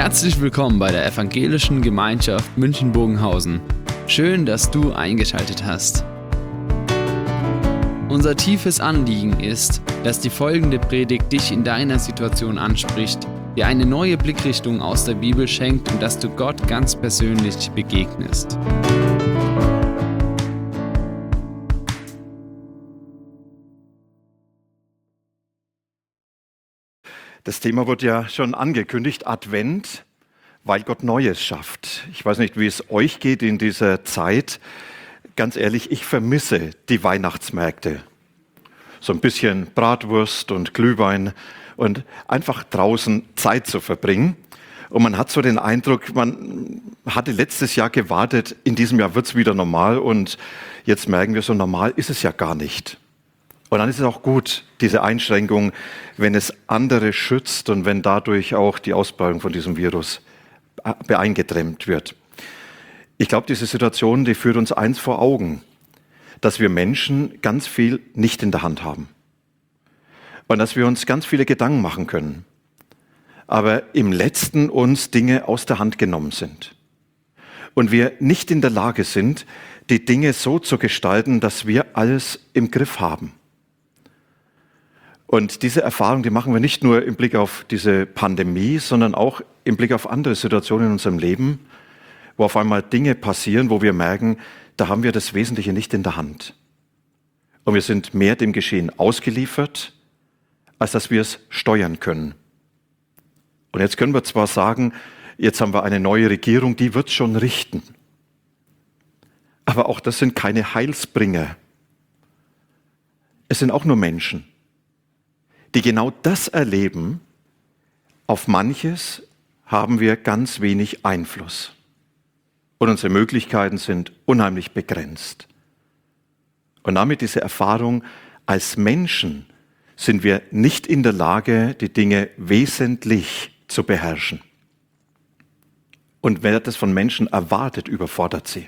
Herzlich willkommen bei der Evangelischen Gemeinschaft München-Bogenhausen. Schön, dass du eingeschaltet hast. Unser tiefes Anliegen ist, dass die folgende Predigt dich in deiner Situation anspricht, dir eine neue Blickrichtung aus der Bibel schenkt und dass du Gott ganz persönlich begegnest. Das Thema wird ja schon angekündigt, Advent, weil Gott Neues schafft. Ich weiß nicht, wie es euch geht in dieser Zeit. Ganz ehrlich, ich vermisse die Weihnachtsmärkte. So ein bisschen Bratwurst und Glühwein und einfach draußen Zeit zu verbringen. Und man hat so den Eindruck, man hatte letztes Jahr gewartet, in diesem Jahr wird es wieder normal und jetzt merken wir, so normal ist es ja gar nicht. Und dann ist es auch gut, diese Einschränkung, wenn es andere schützt und wenn dadurch auch die Ausbreitung von diesem Virus eingedämmt wird. Ich glaube, diese Situation, die führt uns eins vor Augen, dass wir Menschen ganz viel nicht in der Hand haben. Und dass wir uns ganz viele Gedanken machen können. Aber im Letzten uns Dinge aus der Hand genommen sind. Und wir nicht in der Lage sind, die Dinge so zu gestalten, dass wir alles im Griff haben. Und diese Erfahrung, die machen wir nicht nur im Blick auf diese Pandemie, sondern auch im Blick auf andere Situationen in unserem Leben, wo auf einmal Dinge passieren, wo wir merken, da haben wir das Wesentliche nicht in der Hand. Und wir sind mehr dem Geschehen ausgeliefert, als dass wir es steuern können. Und jetzt können wir zwar sagen, jetzt haben wir eine neue Regierung, die wird schon richten. Aber auch das sind keine Heilsbringer. Es sind auch nur Menschen, die genau das erleben. Auf manches haben wir ganz wenig Einfluss. Und unsere Möglichkeiten sind unheimlich begrenzt. Und damit diese Erfahrung, als Menschen sind wir nicht in der Lage, die Dinge wesentlich zu beherrschen. Und wer das von Menschen erwartet, überfordert sie.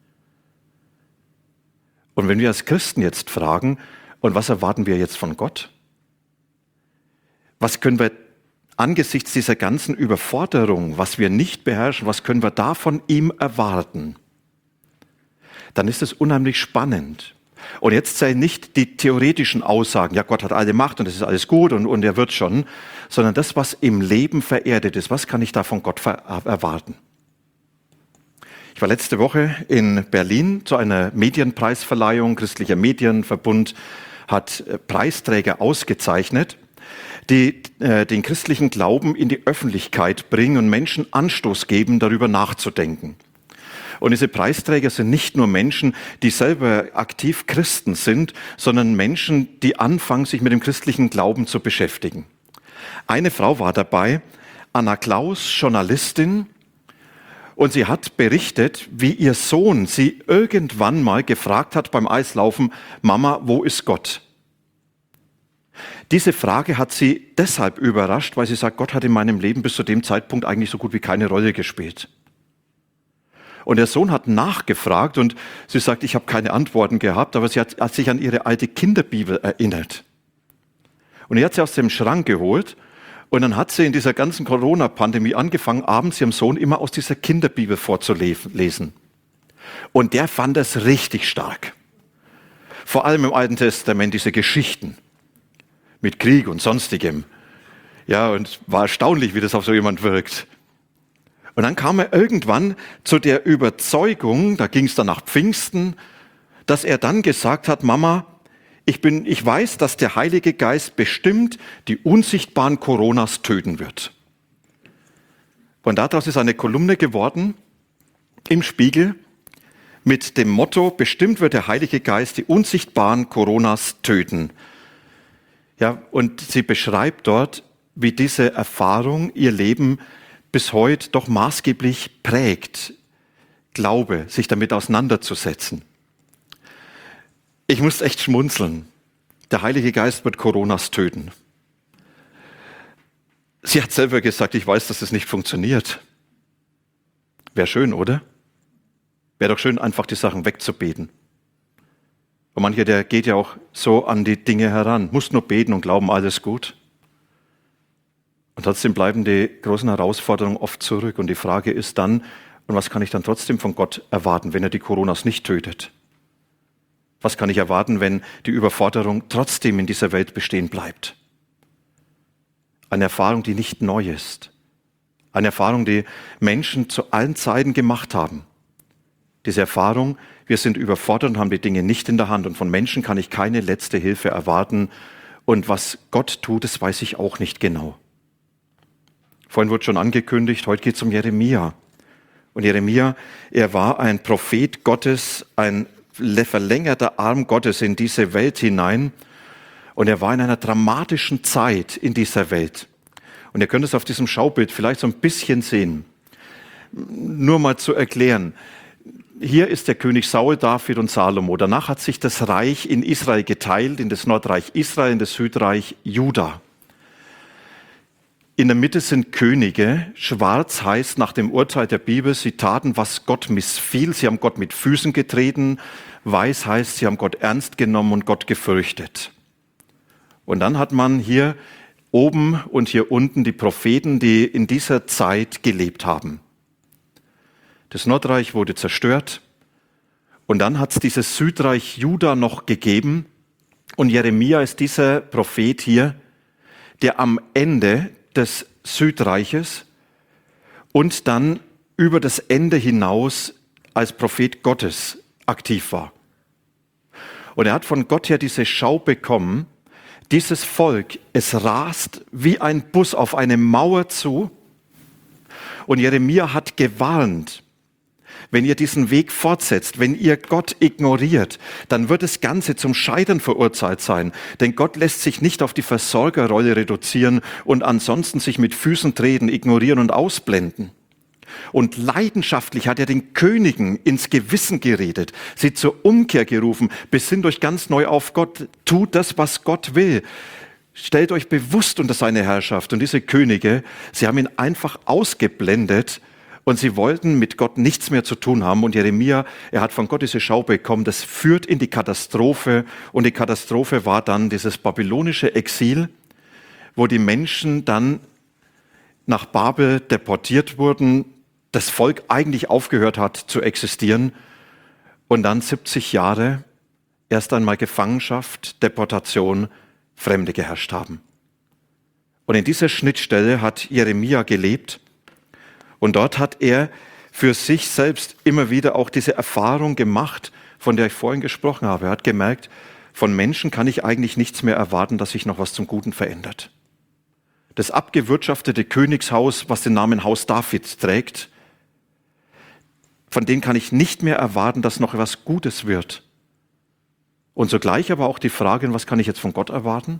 Und wenn wir als Christen jetzt fragen, und was erwarten wir jetzt von Gott? Was können wir angesichts dieser ganzen Überforderung, was wir nicht beherrschen, was können wir da von ihm erwarten? Dann ist es unheimlich spannend. Und jetzt sei nicht die theoretischen Aussagen, ja, Gott hat alle Macht und es ist alles gut und er wird schon, sondern das, was im Leben vererdet ist, was kann ich da von Gott erwarten? Ich war letzte Woche in Berlin zu einer Medienpreisverleihung. Christlicher Medienverbund hat Preisträger ausgezeichnet, die den christlichen Glauben in die Öffentlichkeit bringen und Menschen Anstoß geben, darüber nachzudenken. Und diese Preisträger sind nicht nur Menschen, die selber aktiv Christen sind, sondern Menschen, die anfangen, sich mit dem christlichen Glauben zu beschäftigen. Eine Frau war dabei, Anna Klaus, Journalistin, und sie hat berichtet, wie ihr Sohn sie irgendwann mal gefragt hat beim Eislaufen, Mama, wo ist Gott? Diese Frage hat sie deshalb überrascht, weil sie sagt, Gott hat in meinem Leben bis zu dem Zeitpunkt eigentlich so gut wie keine Rolle gespielt. Und der Sohn hat nachgefragt und sie sagt, ich habe keine Antworten gehabt, aber sie hat sich an ihre alte Kinderbibel erinnert. Und er hat sie aus dem Schrank geholt und dann hat sie in dieser ganzen Corona-Pandemie angefangen, abends ihrem Sohn immer aus dieser Kinderbibel vorzulesen. Und der fand das richtig stark. Vor allem im Alten Testament diese Geschichten mit Krieg und Sonstigem. Ja, und war erstaunlich, wie das auf so jemand wirkt. Und dann kam er irgendwann zu der Überzeugung, da ging es dann nach Pfingsten, dass er dann gesagt hat, Mama, ich weiß, dass der Heilige Geist bestimmt die unsichtbaren Coronas töten wird. Und daraus ist eine Kolumne geworden im Spiegel mit dem Motto, bestimmt wird der Heilige Geist die unsichtbaren Coronas töten. Ja, und sie beschreibt dort, wie diese Erfahrung ihr Leben bis heute doch maßgeblich prägt. Glaube, sich damit auseinanderzusetzen. Ich muss echt schmunzeln. Der Heilige Geist wird Coronas töten. Sie hat selber gesagt, ich weiß, dass es nicht funktioniert. Wäre schön, oder? Wäre doch schön, einfach die Sachen wegzubeten. Und mancher, der geht ja auch so an die Dinge heran, muss nur beten und glauben, alles gut. Und trotzdem bleiben die großen Herausforderungen oft zurück. Und die Frage ist dann, und was kann ich dann trotzdem von Gott erwarten, wenn er die Coronas nicht tötet? Was kann ich erwarten, wenn die Überforderung trotzdem in dieser Welt bestehen bleibt? Eine Erfahrung, die nicht neu ist. Eine Erfahrung, die Menschen zu allen Zeiten gemacht haben. Diese Erfahrung, wir sind überfordert und haben die Dinge nicht in der Hand. Und von Menschen kann ich keine letzte Hilfe erwarten. Und was Gott tut, das weiß ich auch nicht genau. Vorhin wurde schon angekündigt, heute geht es um Jeremia. Und Jeremia, er war ein Prophet Gottes, ein verlängerter Arm Gottes in diese Welt hinein. Und er war in einer dramatischen Zeit in dieser Welt. Und ihr könnt es auf diesem Schaubild vielleicht so ein bisschen sehen. Nur mal zu erklären. Hier ist der König Saul, David und Salomo. Danach hat sich das Reich in Israel geteilt, in das Nordreich Israel, in das Südreich Juda. In der Mitte sind Könige. Schwarz heißt nach dem Urteil der Bibel, sie taten, was Gott missfiel. Sie haben Gott mit Füßen getreten. Weiß heißt, sie haben Gott ernst genommen und Gott gefürchtet. Und dann hat man hier oben und hier unten die Propheten, die in dieser Zeit gelebt haben. Das Nordreich wurde zerstört und dann hat es dieses Südreich Juda noch gegeben. Und Jeremia ist dieser Prophet hier, der am Ende des Südreiches und dann über das Ende hinaus als Prophet Gottes aktiv war. Und er hat von Gott her diese Schau bekommen, dieses Volk, es rast wie ein Bus auf eine Mauer zu. Und Jeremia hat gewarnt, wenn ihr diesen Weg fortsetzt, wenn ihr Gott ignoriert, dann wird das Ganze zum Scheitern verurteilt sein. Denn Gott lässt sich nicht auf die Versorgerrolle reduzieren und ansonsten sich mit Füßen treten, ignorieren und ausblenden. Und leidenschaftlich hat er den Königen ins Gewissen geredet, sie zur Umkehr gerufen, besinnt euch ganz neu auf Gott, tut das, was Gott will. Stellt euch bewusst unter seine Herrschaft. Und diese Könige, sie haben ihn einfach ausgeblendet, und sie wollten mit Gott nichts mehr zu tun haben. Und Jeremia, er hat von Gott diese Schau bekommen, das führt in die Katastrophe. Und die Katastrophe war dann dieses babylonische Exil, wo die Menschen dann nach Babel deportiert wurden, das Volk eigentlich aufgehört hat zu existieren. Und dann 70 Jahre erst einmal Gefangenschaft, Deportation, Fremde geherrscht haben. Und in dieser Schnittstelle hat Jeremia gelebt. Und dort hat er für sich selbst immer wieder auch diese Erfahrung gemacht, von der ich vorhin gesprochen habe. Er hat gemerkt, von Menschen kann ich eigentlich nichts mehr erwarten, dass sich noch was zum Guten verändert. Das abgewirtschaftete Königshaus, was den Namen Haus David trägt, von denen kann ich nicht mehr erwarten, dass noch etwas Gutes wird. Und zugleich aber auch die Frage, was kann ich jetzt von Gott erwarten?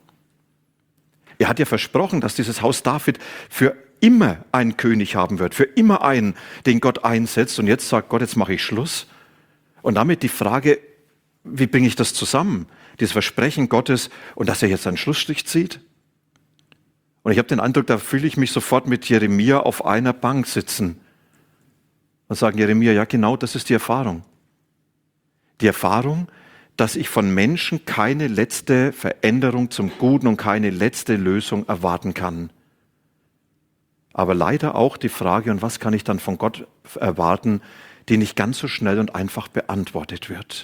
Er hat ja versprochen, dass dieses Haus David für immer einen König haben wird, für immer einen, den Gott einsetzt. Und jetzt sagt Gott, jetzt mache ich Schluss. Und damit die Frage, wie bringe ich das zusammen? Dieses Versprechen Gottes und dass er jetzt einen Schlussstrich zieht. Und ich habe den Eindruck, da fühle ich mich sofort mit Jeremia auf einer Bank sitzen und sagen, Jeremia, ja genau, das ist die Erfahrung. Die Erfahrung, dass ich von Menschen keine letzte Veränderung zum Guten und keine letzte Lösung erwarten kann. Aber leider auch die Frage, und was kann ich dann von Gott erwarten, die nicht ganz so schnell und einfach beantwortet wird.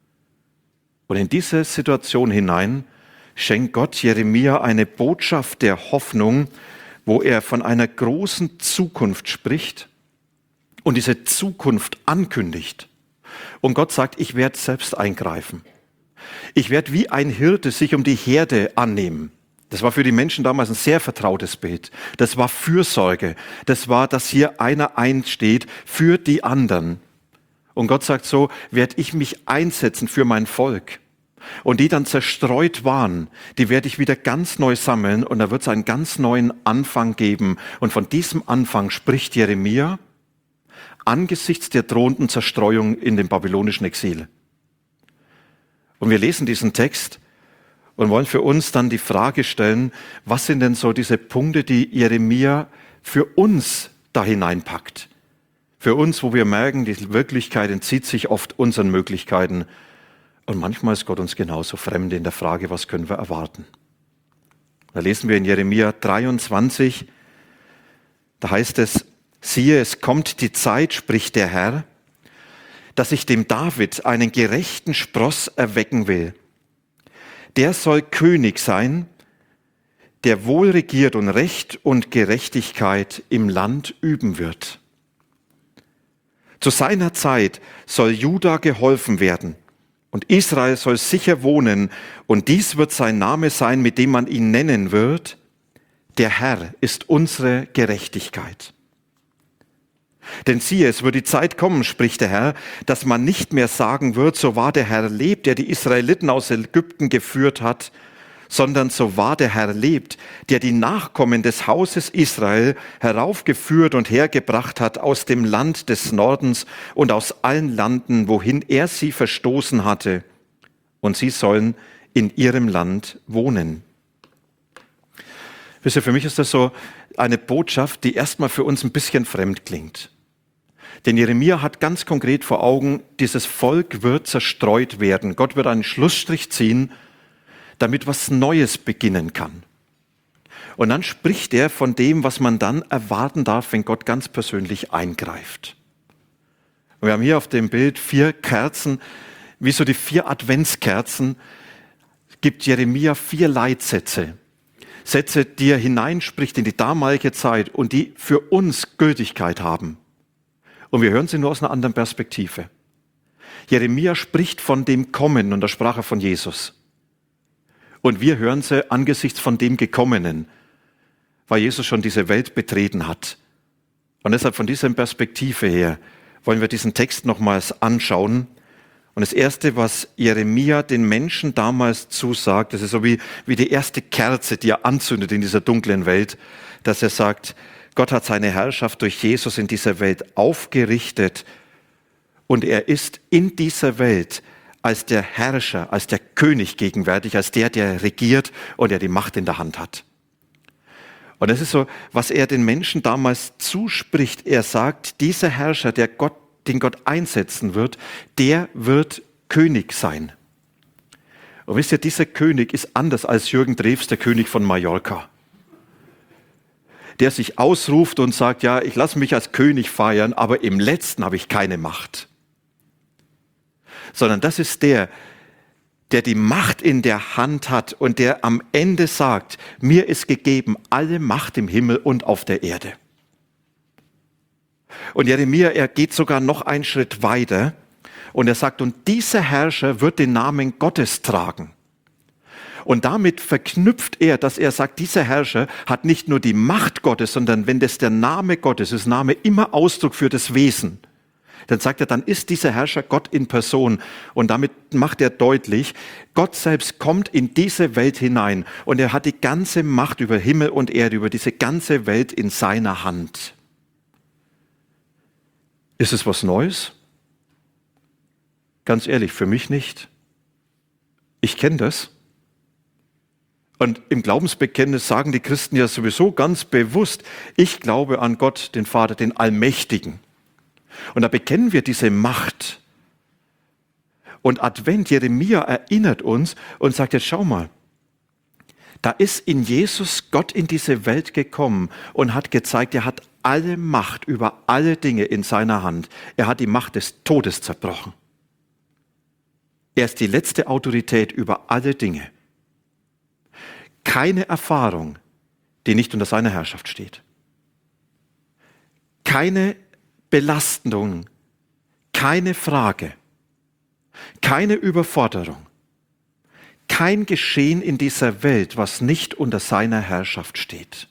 Und in diese Situation hinein schenkt Gott Jeremia eine Botschaft der Hoffnung, wo er von einer großen Zukunft spricht und diese Zukunft ankündigt. Und Gott sagt, ich werde selbst eingreifen. Ich werde wie ein Hirte sich um die Herde annehmen. Das war für die Menschen damals ein sehr vertrautes Bild. Das war Fürsorge. Das war, dass hier einer einsteht für die anderen. Und Gott sagt so, werde ich mich einsetzen für mein Volk. Und die dann zerstreut waren, die werde ich wieder ganz neu sammeln und da wird es einen ganz neuen Anfang geben. Und von diesem Anfang spricht Jeremia angesichts der drohenden Zerstreuung in dem babylonischen Exil. Und wir lesen diesen Text und wollen für uns dann die Frage stellen, was sind denn so diese Punkte, die Jeremia für uns da hineinpackt? Für uns, wo wir merken, die Wirklichkeit entzieht sich oft unseren Möglichkeiten. Und manchmal ist Gott uns genauso fremd in der Frage, was können wir erwarten? Da lesen wir in Jeremia 23, Da heißt es, siehe, es kommt die Zeit, spricht der Herr, dass ich dem David einen gerechten Spross erwecken will. Der soll König sein, der wohl regiert und Recht und Gerechtigkeit im Land üben wird. Zu seiner Zeit soll Juda geholfen werden und Israel soll sicher wohnen, und dies wird sein Name sein, mit dem man ihn nennen wird: Der Herr ist unsere Gerechtigkeit. Denn siehe, es wird die Zeit kommen, spricht der Herr, dass man nicht mehr sagen wird, so wahr der Herr lebt, der die Israeliten aus Ägypten geführt hat, sondern so wahr der Herr lebt, der die Nachkommen des Hauses Israel heraufgeführt und hergebracht hat aus dem Land des Nordens und aus allen Landen, wohin er sie verstoßen hatte, und sie sollen in ihrem Land wohnen. Wisst ihr, für mich ist das so eine Botschaft, die erstmal für uns ein bisschen fremd klingt. Denn Jeremia hat ganz konkret vor Augen, dieses Volk wird zerstreut werden. Gott wird einen Schlussstrich ziehen, damit was Neues beginnen kann. Und dann spricht er von dem, was man dann erwarten darf, wenn Gott ganz persönlich eingreift. Und wir haben hier auf dem Bild 4 Kerzen, wie so die 4 Adventskerzen, gibt Jeremia 4 Leitsätze. Sätze, die er hineinspricht in die damalige Zeit und die für uns Gültigkeit haben. Und wir hören sie nur aus einer anderen Perspektive. Jeremia spricht von dem Kommen, und da sprach er von Jesus. Und wir hören sie angesichts von dem Gekommenen, weil Jesus schon diese Welt betreten hat. Und deshalb von dieser Perspektive her wollen wir diesen Text nochmals anschauen. Und das Erste, was Jeremia den Menschen damals zusagt, das ist so wie die erste Kerze, die er anzündet in dieser dunklen Welt, dass er sagt, Gott hat seine Herrschaft durch Jesus in dieser Welt aufgerichtet und er ist in dieser Welt als der Herrscher, als der König gegenwärtig, als der regiert und der die Macht in der Hand hat. Und das ist so, was er den Menschen damals zuspricht. Er sagt, dieser Herrscher, den Gott einsetzen wird, der wird König sein. Und wisst ihr, dieser König ist anders als Jürgen Drews, der König von Mallorca, der sich ausruft und sagt, ja, ich lasse mich als König feiern, aber im Letzten habe ich keine Macht. Sondern das ist der die Macht in der Hand hat und der am Ende sagt, mir ist gegeben alle Macht im Himmel und auf der Erde. Und Jeremia, er geht sogar noch einen Schritt weiter und er sagt, und dieser Herrscher wird den Namen Gottes tragen. Und damit verknüpft er, dass er sagt, dieser Herrscher hat nicht nur die Macht Gottes, sondern wenn das der Name Gottes ist, Name immer Ausdruck für das Wesen, dann sagt er, dann ist dieser Herrscher Gott in Person. Und damit macht er deutlich, Gott selbst kommt in diese Welt hinein und er hat die ganze Macht über Himmel und Erde, über diese ganze Welt in seiner Hand. Ist es was Neues? Ganz ehrlich, für mich nicht. Ich kenne das. Und im Glaubensbekenntnis sagen die Christen ja sowieso ganz bewusst, ich glaube an Gott, den Vater, den Allmächtigen. Und da bekennen wir diese Macht. Und Advent, Jeremia erinnert uns und sagt, jetzt schau mal, da ist in Jesus Gott in diese Welt gekommen und hat gezeigt, er hat alle Macht über alle Dinge in seiner Hand. Er hat die Macht des Todes zerbrochen. Er ist die letzte Autorität über alle Dinge. Keine Erfahrung, die nicht unter seiner Herrschaft steht. Keine Belastung, keine Frage, keine Überforderung, kein Geschehen in dieser Welt, was nicht unter seiner Herrschaft steht.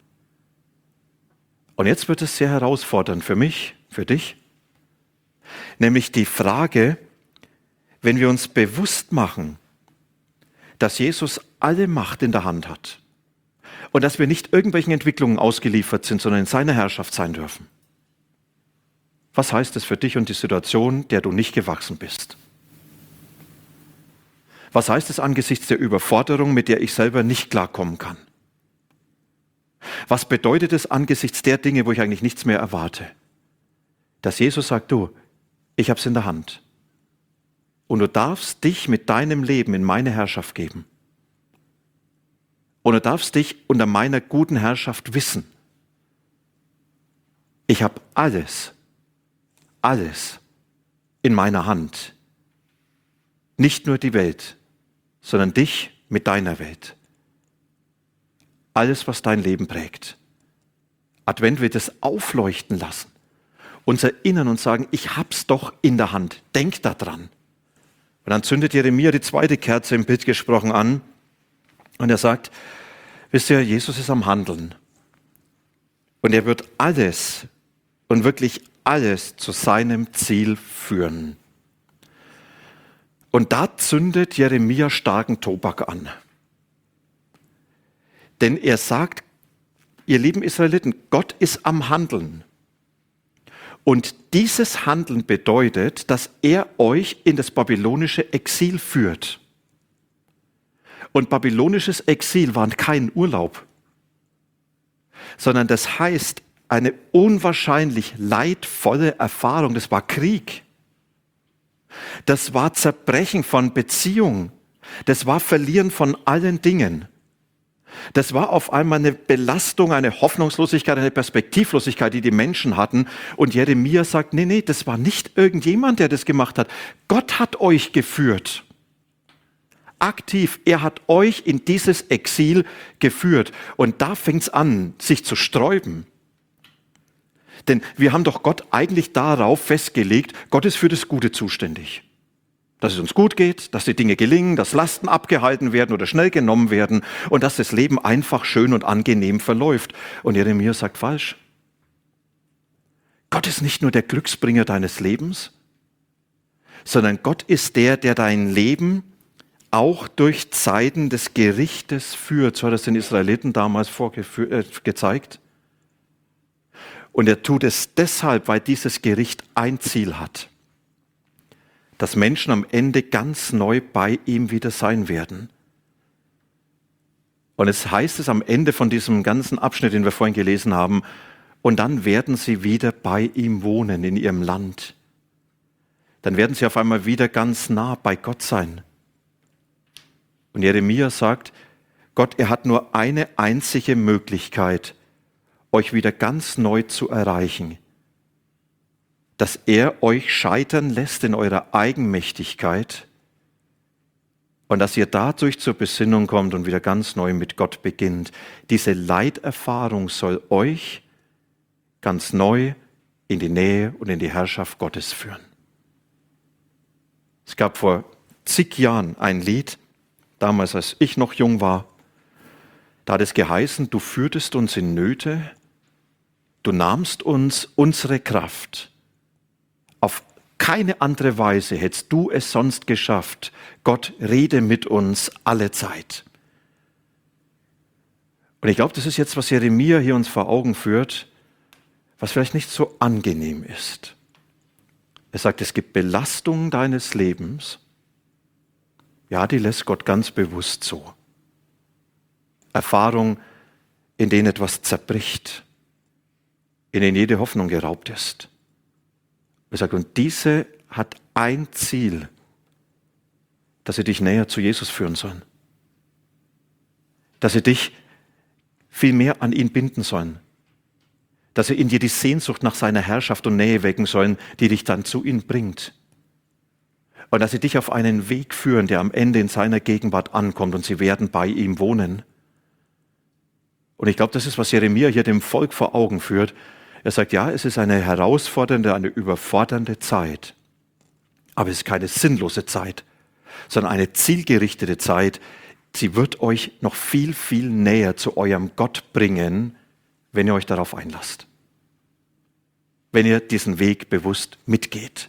Und jetzt wird es sehr herausfordernd für mich, für dich, nämlich die Frage, wenn wir uns bewusst machen, dass Jesus alle Macht in der Hand hat und dass wir nicht irgendwelchen Entwicklungen ausgeliefert sind, sondern in seiner Herrschaft sein dürfen. Was heißt es für dich und die Situation, der du nicht gewachsen bist? Was heißt es angesichts der Überforderung, mit der ich selber nicht klarkommen kann? Was bedeutet es angesichts der Dinge, wo ich eigentlich nichts mehr erwarte? Dass Jesus sagt, du, ich habe es in der Hand. Und du darfst dich mit deinem Leben in meine Herrschaft geben. Und du darfst dich unter meiner guten Herrschaft wissen. ich habe alles in meiner Hand. Nicht nur die Welt, sondern dich mit deiner Welt. Alles, was dein Leben prägt. Advent wird es aufleuchten lassen, uns erinnern und sagen, ich hab's doch in der Hand, denk daran. Und dann zündet Jeremia die zweite Kerze im Bild gesprochen an und er sagt, wisst ihr, Jesus ist am Handeln und er wird alles und wirklich alles zu seinem Ziel führen. Und da zündet Jeremia starken Tobak an. Denn er sagt, ihr lieben Israeliten, Gott ist am Handeln. Und dieses Handeln bedeutet, dass er euch in das babylonische Exil führt. Und babylonisches Exil war kein Urlaub, sondern das heißt eine unwahrscheinlich leidvolle Erfahrung. Das war Krieg. Das war Zerbrechen von Beziehungen. Das war Verlieren von allen Dingen. Das war auf einmal eine Belastung, eine Hoffnungslosigkeit, eine Perspektivlosigkeit, die die Menschen hatten. Und Jeremia sagt, nee, das war nicht irgendjemand, der das gemacht hat. Gott hat euch geführt. Aktiv, er hat euch in dieses Exil geführt. Und da fängt es an, sich zu sträuben. Denn wir haben doch Gott eigentlich darauf festgelegt, Gott ist für das Gute zuständig. Dass es uns gut geht, dass die Dinge gelingen, dass Lasten abgehalten werden oder schnell genommen werden und dass das Leben einfach schön und angenehm verläuft. Und Jeremia sagt falsch. Gott ist nicht nur der Glücksbringer deines Lebens, sondern Gott ist der dein Leben auch durch Zeiten des Gerichtes führt. So hat es den Israeliten damals gezeigt. Und er tut es deshalb, weil dieses Gericht ein Ziel hat. Dass Menschen am Ende ganz neu bei ihm wieder sein werden. Und es heißt es am Ende von diesem ganzen Abschnitt, den wir vorhin gelesen haben, und dann werden sie wieder bei ihm wohnen in ihrem Land. Dann werden sie auf einmal wieder ganz nah bei Gott sein. Und Jeremia sagt, Gott, er hat nur eine einzige Möglichkeit, euch wieder ganz neu zu erreichen. Dass er euch scheitern lässt in eurer Eigenmächtigkeit und dass ihr dadurch zur Besinnung kommt und wieder ganz neu mit Gott beginnt. Diese Leiterfahrung soll euch ganz neu in die Nähe und in die Herrschaft Gottes führen. Es gab vor zig Jahren ein Lied, damals als ich noch jung war, da hat es geheißen, du führtest uns in Nöte, du nahmst uns unsere Kraft. Auf keine andere Weise hättest du es sonst geschafft. Gott, rede mit uns alle Zeit. Und ich glaube, das ist jetzt, was Jeremia hier uns vor Augen führt, was vielleicht nicht so angenehm ist. Er sagt, es gibt Belastungen deines Lebens. Ja, die lässt Gott ganz bewusst zu. Erfahrungen, in denen etwas zerbricht, in denen jede Hoffnung geraubt ist. Er sagt, und diese hat ein Ziel, dass sie dich näher zu Jesus führen sollen. Dass sie dich viel mehr an ihn binden sollen. Dass sie in dir die Sehnsucht nach seiner Herrschaft und Nähe wecken sollen, die dich dann zu ihm bringt. Und dass sie dich auf einen Weg führen, der am Ende in seiner Gegenwart ankommt und sie werden bei ihm wohnen. Und ich glaube, das ist, was Jeremia hier dem Volk vor Augen führt. Er sagt, ja, es ist eine herausfordernde, eine überfordernde Zeit. Aber es ist keine sinnlose Zeit, sondern eine zielgerichtete Zeit. Sie wird euch noch viel, viel näher zu eurem Gott bringen, wenn ihr euch darauf einlasst. Wenn ihr diesen Weg bewusst mitgeht.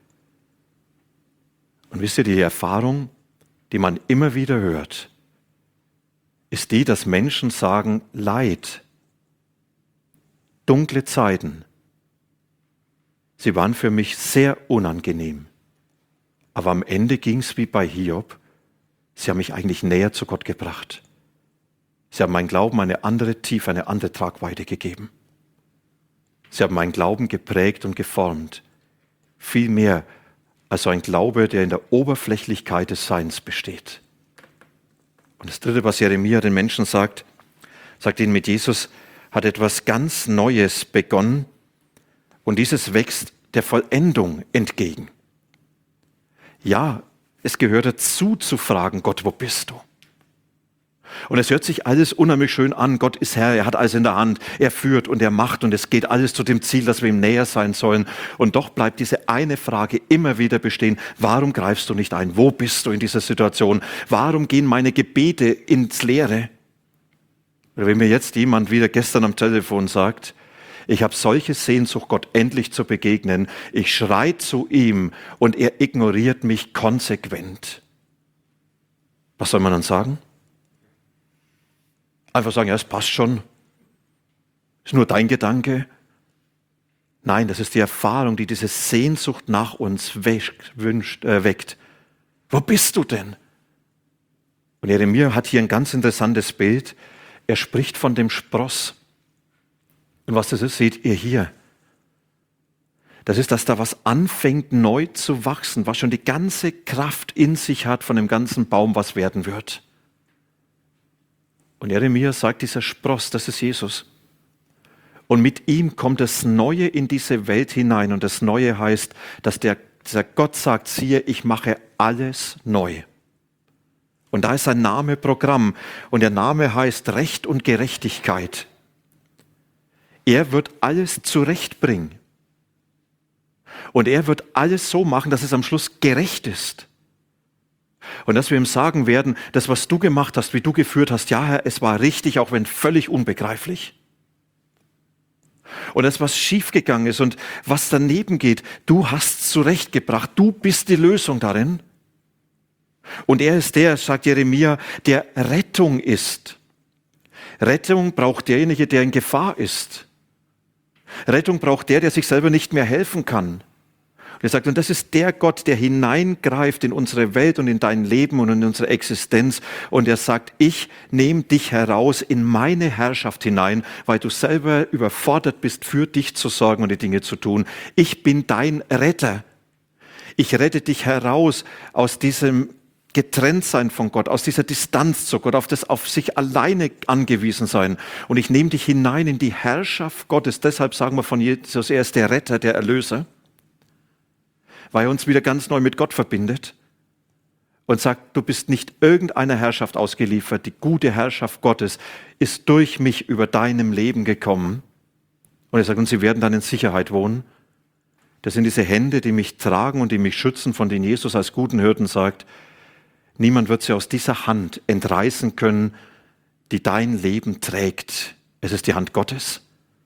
Und wisst ihr, die Erfahrung, die man immer wieder hört, ist die, dass Menschen sagen, Leid, dunkle Zeiten, sie waren für mich sehr unangenehm. Aber am Ende ging es wie bei Hiob. Sie haben mich eigentlich näher zu Gott gebracht. Sie haben meinen Glauben eine andere Tiefe, eine andere Tragweite gegeben. Sie haben meinen Glauben geprägt und geformt. Viel mehr als so ein Glaube, der in der Oberflächlichkeit des Seins besteht. Und das Dritte, was Jeremia den Menschen sagt ihnen, mit Jesus hat etwas ganz Neues begonnen Und dieses wächst der Vollendung entgegen. Ja, es gehört dazu zu fragen, Gott, wo bist du? Und es hört sich alles unheimlich schön an. Gott ist Herr, er hat alles in der Hand, er führt und er macht und es geht alles zu dem Ziel, dass wir ihm näher sein sollen. Und doch bleibt diese eine Frage immer wieder bestehen. Warum greifst du nicht ein? Wo bist du in dieser Situation? Warum gehen meine Gebete ins Leere? Oder wenn mir jetzt jemand wieder gestern am Telefon sagt, ich habe solche Sehnsucht, Gott endlich zu begegnen. Ich schreie zu ihm und er ignoriert mich konsequent. Was soll man dann sagen? Einfach sagen, ja, es passt schon. Ist nur dein Gedanke. Nein, das ist die Erfahrung, die diese Sehnsucht nach uns weckt. Wo bist du denn? Und Jeremia hat hier ein ganz interessantes Bild. Er spricht von dem Spross. Und was das ist, seht ihr hier. Das ist, dass da was anfängt neu zu wachsen, was schon die ganze Kraft in sich hat von dem ganzen Baum, was werden wird. Und Jeremia sagt, dieser Spross, das ist Jesus. Und mit ihm kommt das Neue in diese Welt hinein. Und das Neue heißt, dass dieser Gott sagt, siehe, ich mache alles neu. Und da ist sein Name Programm. Und der Name heißt Recht und Gerechtigkeit. Er wird alles zurechtbringen. Und er wird alles so machen, dass es am Schluss gerecht ist. Und dass wir ihm sagen werden, das, was du gemacht hast, wie du geführt hast, ja Herr, es war richtig, auch wenn völlig unbegreiflich. Und das, was schiefgegangen ist und was daneben geht, du hast es zurechtgebracht, du bist die Lösung darin. Und er ist der, sagt Jeremia, der Rettung ist. Rettung braucht derjenige, der in Gefahr ist. Rettung braucht der sich selber nicht mehr helfen kann. Und er sagt, und das ist der Gott, der hineingreift in unsere Welt und in dein Leben und in unsere Existenz. Und er sagt, ich nehme dich heraus in meine Herrschaft hinein, weil du selber überfordert bist, für dich zu sorgen und die Dinge zu tun. Ich bin dein Retter. Ich rette dich heraus aus diesem Getrenntsein von Gott, aus dieser Distanz zu Gott, auf sich alleine angewiesen sein. Und ich nehme dich hinein in die Herrschaft Gottes. Deshalb sagen wir von Jesus, er ist der Retter, der Erlöser, weil er uns wieder ganz neu mit Gott verbindet und sagt, du bist nicht irgendeiner Herrschaft ausgeliefert. Die gute Herrschaft Gottes ist durch mich über deinem Leben gekommen. Und er sagt, und sie werden dann in Sicherheit wohnen. Das sind diese Hände, die mich tragen und die mich schützen, von denen Jesus als guten Hirten sagt, niemand wird sie aus dieser Hand entreißen können, die dein Leben trägt. Es ist die Hand Gottes.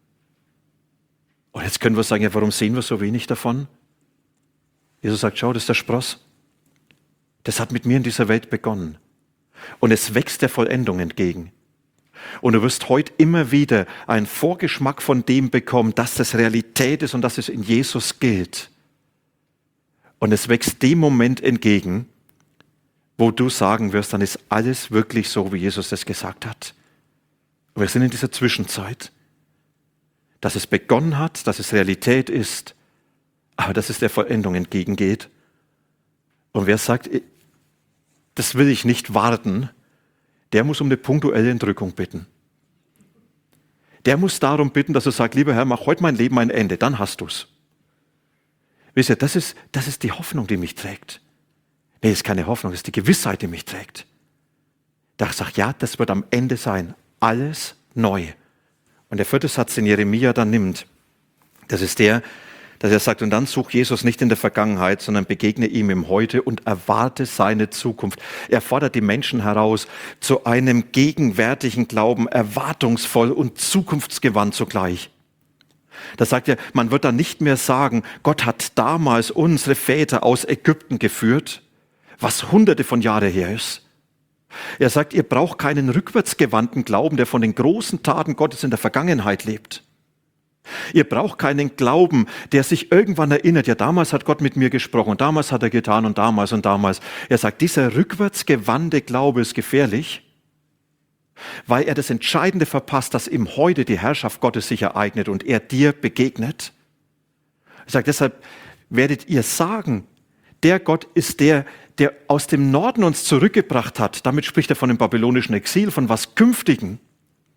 Und jetzt können wir sagen, ja, warum sehen wir so wenig davon? Jesus sagt, schau, das ist der Spross. Das hat mit mir in dieser Welt begonnen. Und es wächst der Vollendung entgegen. Und du wirst heute immer wieder einen Vorgeschmack von dem bekommen, dass das Realität ist und dass es in Jesus gilt. Und es wächst dem Moment entgegen, wo du sagen wirst, dann ist alles wirklich so, wie Jesus es gesagt hat. Und wir sind in dieser Zwischenzeit, dass es begonnen hat, dass es Realität ist, aber dass es der Vollendung entgegengeht. Und wer sagt, das will ich nicht warten, der muss um eine punktuelle Entrückung bitten. Der muss darum bitten, dass er sagt, lieber Herr, mach heute mein Leben ein Ende, dann hast du's. Wisst ihr, das ist die Hoffnung, die mich trägt. Nee, das ist keine Hoffnung, das ist die Gewissheit, die mich trägt. Da sagt, ja, das wird am Ende sein. Alles neu. Und der vierte Satz, den Jeremia dann nimmt, das ist der, dass er sagt, und dann such Jesus nicht in der Vergangenheit, sondern begegne ihm im Heute und erwarte seine Zukunft. Er fordert die Menschen heraus zu einem gegenwärtigen Glauben, erwartungsvoll und zukunftsgewandt zugleich. Da sagt er, man wird dann nicht mehr sagen, Gott hat damals unsere Väter aus Ägypten geführt, was hunderte von Jahren her ist. Er sagt, ihr braucht keinen rückwärtsgewandten Glauben, der von den großen Taten Gottes in der Vergangenheit lebt. Ihr braucht keinen Glauben, der sich irgendwann erinnert, ja, damals hat Gott mit mir gesprochen, und damals hat er getan und damals und damals. Er sagt, dieser rückwärtsgewandte Glaube ist gefährlich, weil er das Entscheidende verpasst, dass ihm heute die Herrschaft Gottes sich ereignet und er dir begegnet. Er sagt, deshalb werdet ihr sagen, der Gott ist der aus dem Norden uns zurückgebracht hat. Damit spricht er von dem babylonischen Exil, von was Künftigen.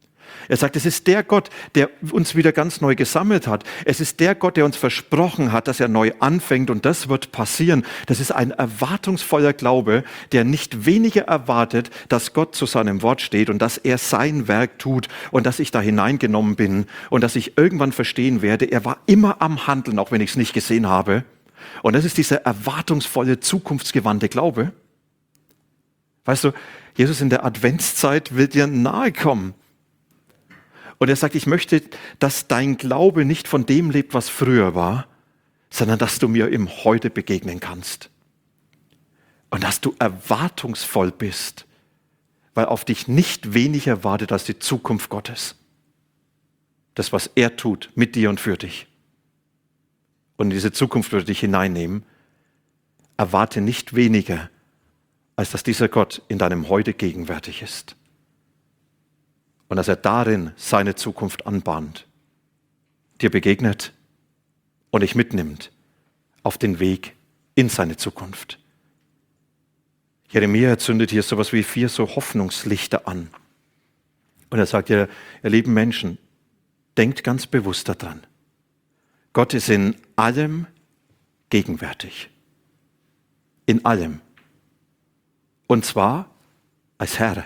Er sagt, es ist der Gott, der uns wieder ganz neu gesammelt hat. Es ist der Gott, der uns versprochen hat, dass er neu anfängt und das wird passieren. Das ist ein erwartungsvoller Glaube, der nicht weniger erwartet, dass Gott zu seinem Wort steht und dass er sein Werk tut und dass ich da hineingenommen bin und dass ich irgendwann verstehen werde, er war immer am Handeln, auch wenn ich es nicht gesehen habe. Und das ist dieser erwartungsvolle, zukunftsgewandte Glaube. Weißt du, Jesus in der Adventszeit will dir nahe kommen. Und er sagt, ich möchte, dass dein Glaube nicht von dem lebt, was früher war, sondern dass du mir im Heute begegnen kannst. Und dass du erwartungsvoll bist, weil auf dich nicht weniger wartet als die Zukunft Gottes. Das, was er tut, mit dir und für dich. Und in diese Zukunft wird er dich hineinnehmen. Erwarte nicht weniger, als dass dieser Gott in deinem Heute gegenwärtig ist. Und dass er darin seine Zukunft anbahnt, dir begegnet und dich mitnimmt auf den Weg in seine Zukunft. Jeremia zündet hier sowas wie 4 so Hoffnungslichter an. Und er sagt, ihr lieben Menschen, denkt ganz bewusst daran. Gott ist in allem gegenwärtig. In allem. Und zwar als Herr.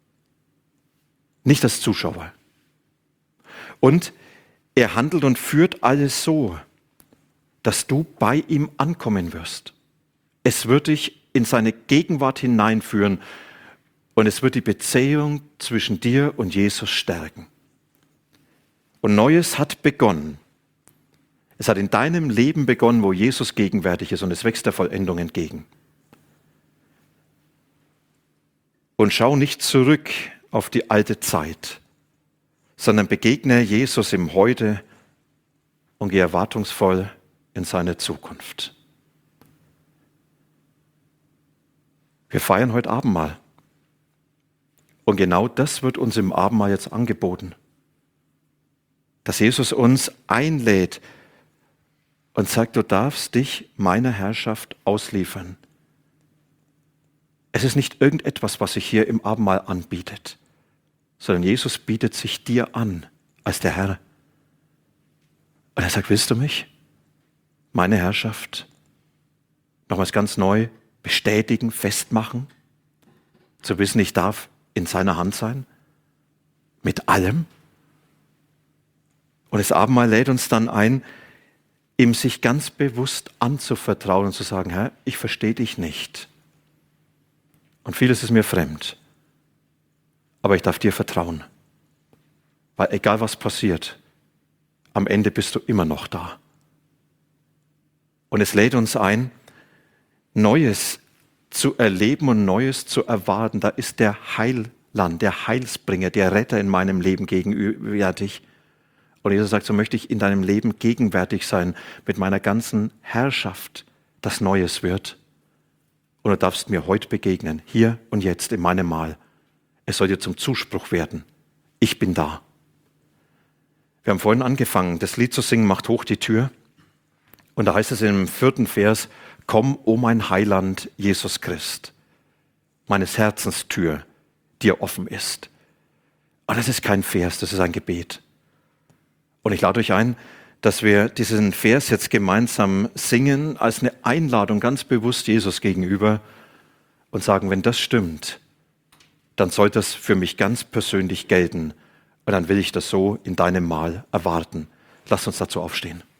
Nicht als Zuschauer. Und er handelt und führt alles so, dass du bei ihm ankommen wirst. Es wird dich in seine Gegenwart hineinführen und es wird die Beziehung zwischen dir und Jesus stärken. Und Neues hat begonnen. Es hat in deinem Leben begonnen, wo Jesus gegenwärtig ist und es wächst der Vollendung entgegen. Und schau nicht zurück auf die alte Zeit, sondern begegne Jesus im Heute und geh erwartungsvoll in seine Zukunft. Wir feiern heute Abendmahl. Und genau das wird uns im Abendmahl jetzt angeboten. Dass Jesus uns einlädt und sagt, du darfst dich meiner Herrschaft ausliefern. Es ist nicht irgendetwas, was sich hier im Abendmahl anbietet, sondern Jesus bietet sich dir an als der Herr. Und er sagt, willst du mich? Meine Herrschaft nochmals ganz neu bestätigen, festmachen, zu wissen, ich darf in seiner Hand sein, mit allem. Und das Abendmahl lädt uns dann ein, ihm sich ganz bewusst anzuvertrauen und zu sagen, Herr, ich verstehe dich nicht. Und vieles ist mir fremd. Aber ich darf dir vertrauen. Weil egal was passiert, am Ende bist du immer noch da. Und es lädt uns ein, Neues zu erleben und Neues zu erwarten. Da ist der Heiland, der Heilsbringer, der Retter in meinem Leben gegenwärtig. Und Jesus sagt, so möchte ich in deinem Leben gegenwärtig sein mit meiner ganzen Herrschaft, dass Neues wird. Und du darfst mir heute begegnen, hier und jetzt in meinem Mahl. Es soll dir zum Zuspruch werden. Ich bin da. Wir haben vorhin angefangen, das Lied zu singen, macht hoch die Tür. Und da heißt es im 4. Vers, komm, o mein Heiland, Jesus Christ, meines Herzens Tür, dir offen ist. Aber das ist kein Vers, das ist ein Gebet. Und ich lade euch ein, dass wir diesen Vers jetzt gemeinsam singen als eine Einladung ganz bewusst Jesus gegenüber und sagen, wenn das stimmt, dann soll das für mich ganz persönlich gelten und dann will ich das so in deinem Mahl erwarten. Lasst uns dazu aufstehen.